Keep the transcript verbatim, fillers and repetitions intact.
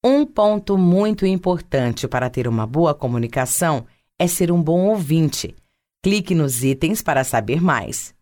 Um ponto muito importante para ter uma boa comunicação é ser um bom ouvinte. Clique nos itens para saber mais.